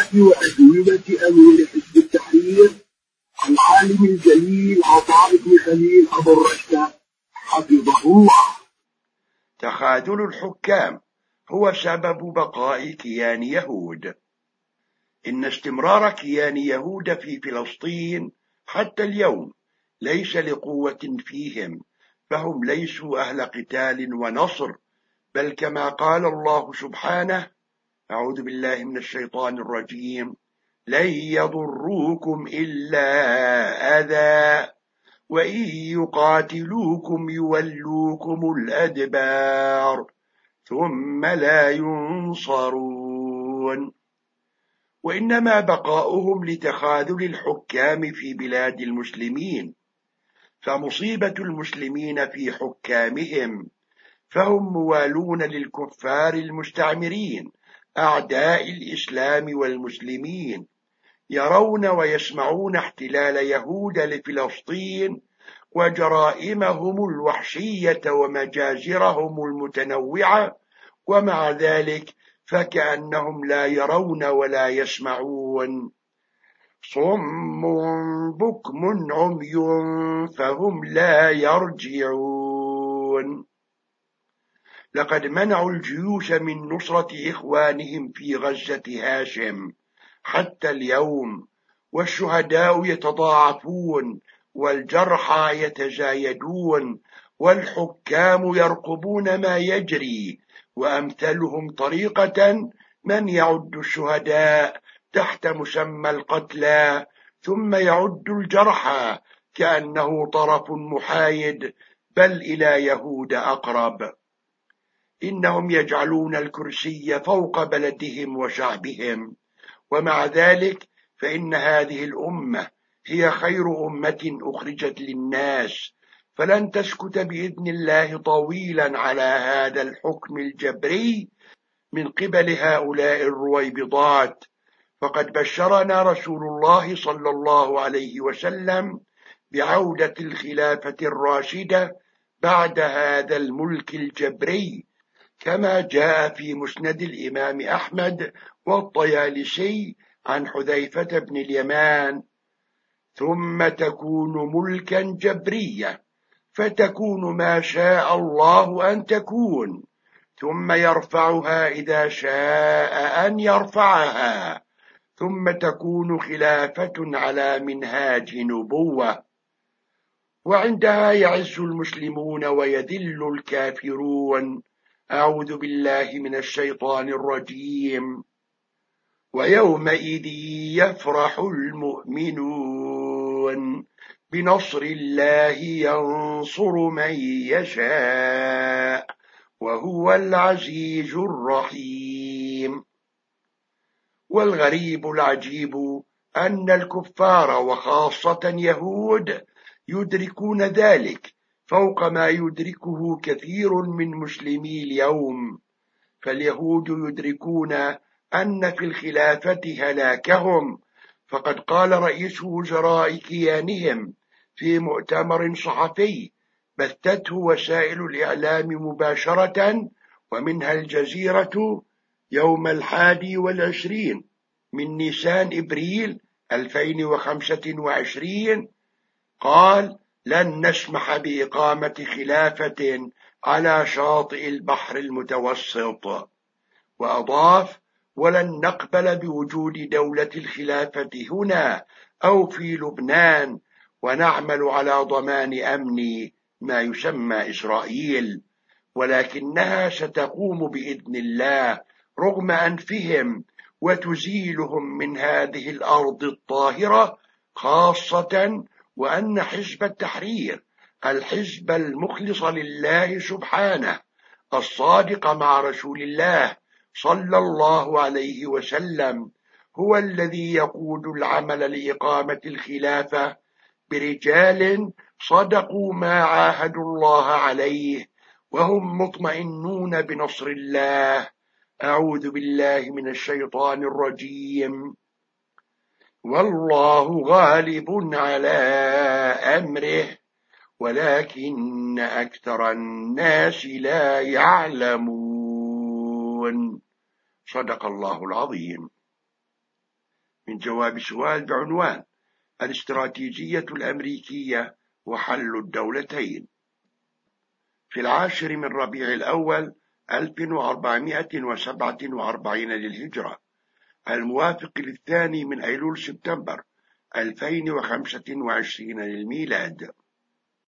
وأجوبة أمير حزب التحرير العالم الجليل عطاء بن خليل أبو الرشد حفظه الله. تخاذل الحكام هو سبب بقاء كيان يهود. إن استمرار كيان يهود في فلسطين حتى اليوم ليس لقوة فيهم، فهم ليسوا أهل قتال ونصر، بل كما قال الله سبحانه: أعوذ بالله من الشيطان الرجيم: لن يضروكم إلا أذى وإن يقاتلوكم يولوكم الأدبار ثم لا ينصرون. وإنما بقاؤهم لتخاذل الحكام في بلاد المسلمين، فمصيبة المسلمين في حكامهم، فهم موالون للكفار المستعمرين أعداء الإسلام والمسلمين، يرون ويسمعون احتلال يهود لفلسطين وجرائمهم الوحشية ومجازرهم المتنوعة، ومع ذلك فكأنهم لا يرون ولا يسمعون. صم بكم عمي فهم لا يرجعون. لقد منعوا الجيوش من نصرة إخوانهم في غزة هاشم حتى اليوم، والشهداء يتضاعفون والجرحى يتزايدون، والحكام يرقبون ما يجري، وأمثلهم طريقة من يعد الشهداء تحت مسمى القتلى ثم يعد الجرحى كأنه طرف محايد، بل إلى يهود أقرب. إنهم يجعلون الكرسي فوق بلدهم وشعبهم، ومع ذلك فإن هذه الأمة هي خير أمة أخرجت للناس، فلن تسكت بإذن الله طويلا على هذا الحكم الجبري من قبل هؤلاء الرويبضات. فقد بشرنا رسول الله صلى الله عليه وسلم بعودة الخلافة الراشدة بعد هذا الملك الجبري، كما جاء في مسند الإمام أحمد والطيالسي عن حذيفة بن اليمان: ثم تكون ملكا جبريا، فتكون ما شاء الله أن تكون، ثم يرفعها إذا شاء أن يرفعها، ثم تكون خلافة على منهاج نبوة، وعندها يعز المسلمون ويذل الكافرون. أعوذ بالله من الشيطان الرجيم. ويومئذ يفرح المؤمنون بنصر الله ينصر من يشاء وهو العزيز الرحيم. والغريب العجيب أن الكفار وخاصة يهود يدركون ذلك فوق ما يدركه كثير من مسلمي اليوم. فاليهود يدركون أن في الخلافة هلاكهم، فقد قال رئيس وزراء كيانهم في مؤتمر صحفي بثته وسائل الإعلام مباشرة ومنها الجزيرة يوم 21 من نيسان إبريل 2025، قال: لن نسمح بإقامة خلافة على شاطئ البحر المتوسط. وأضاف: ولن نقبل بوجود دولة الخلافة هنا أو في لبنان، ونعمل على ضمان أمن ما يسمى إسرائيل، ولكنها ستقوم بإذن الله رغم أنفهم، وتزيلهم من هذه الأرض الطاهرة، خاصة وأن حزب التحرير الحزب المخلص لله سبحانه الصادق مع رسول الله صلى الله عليه وسلم هو الذي يقود العمل لإقامة الخلافة برجال صدقوا ما عاهدوا الله عليه، وهم مطمئنون بنصر الله. أعوذ بالله من الشيطان الرجيم. والله غالب على أمره ولكن أكثر الناس لا يعلمون. صدق الله العظيم. من جواب سؤال بعنوان الاستراتيجية الأمريكية وحل الدولتين. في 10 من ربيع الأول 1447 للهجرة، الموافق 2 من أيلول سبتمبر 2025 للميلاد،